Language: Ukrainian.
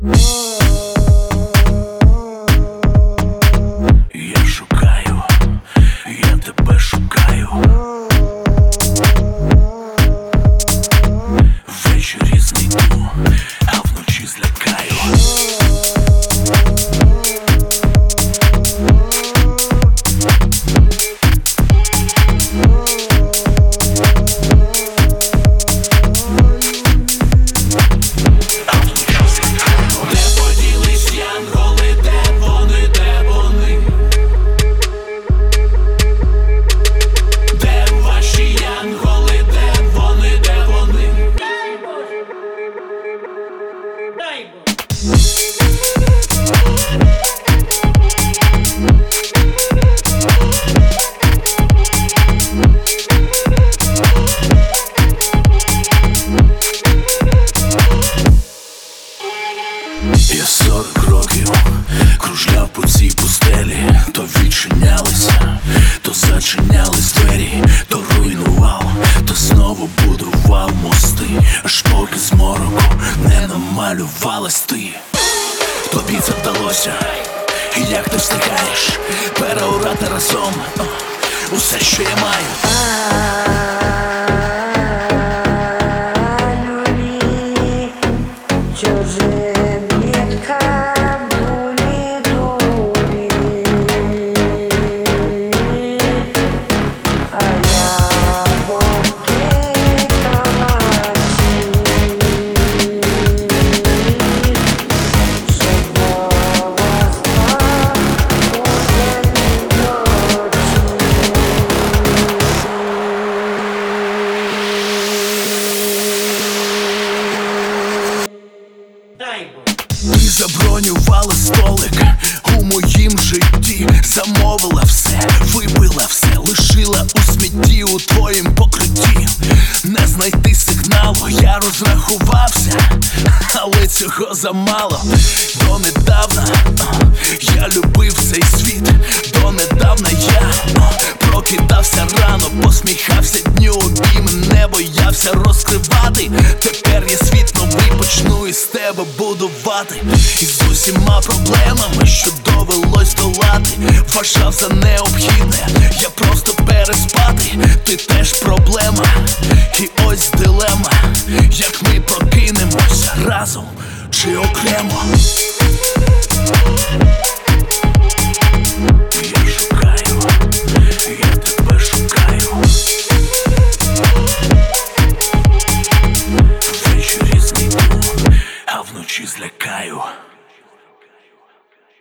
Я шукаю, я тебе шукаю. Ввечері знайду, а вночі злякаю. Я 40 років кружляв по цій пустелі, то відчинялися, то зачинялись двері, то руйнував, то знову будував мости, аж поки з мороку не намалювалась ти. Тобі це вдалося, і як ти встигаєш переорати разом усе, що я маю. Ти забронювала столик у моїм житті, замовила все, випила все, лишила у смітті у твоїм покритті. Не знайти сигналу, я розрахувався, але цього замало. Донедавна я любив цей світ, донедавна я прокидався рано, посміхався дню обійми, не боявся розкривати. Тепер я світ новий почну із тебе будувати. І з усіма проблемами, що довелось долати, вважав за необхідне я просто переспати. Ти теж проблема, і ось дилема, як ми прокинемось разом чи окремо. Я шукаю, я тебе шукаю. Ввечері знайду, а вночі злякаю.